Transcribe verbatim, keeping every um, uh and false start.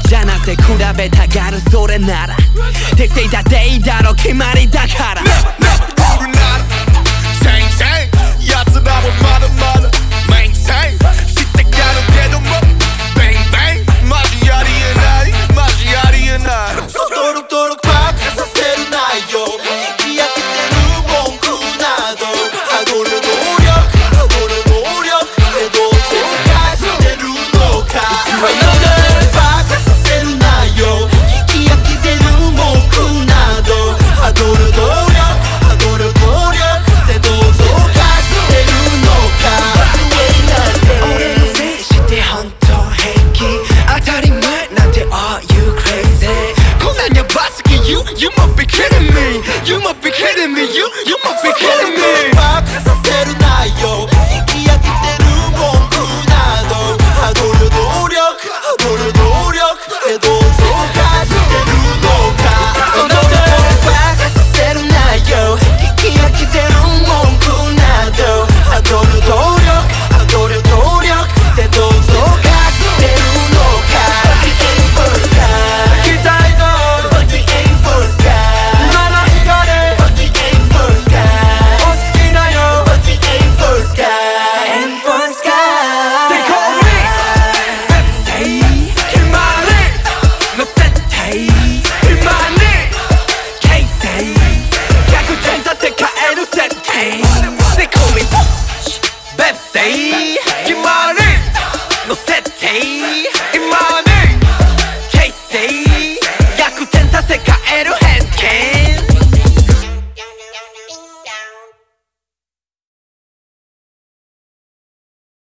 じゃなぜ比べたがるそれなら適正だっていいだろ決まりだから奴らもまだまだ maintain してやるけども bang bang マジありえないマジありえない登録登録バカさせる内容聞き飽きてる文句などハゴる努力ハゴる努力でどう紹介してるのか登録バカさせる内容聞き飽きてる文句などハゴる努力ハゴる努力でどう紹介 You must be kidding me. You must be kidding me. You you must be kidding me. バカさせる内容聞き飽きてる文句などハゴる努力ハゴる努力でどうぞか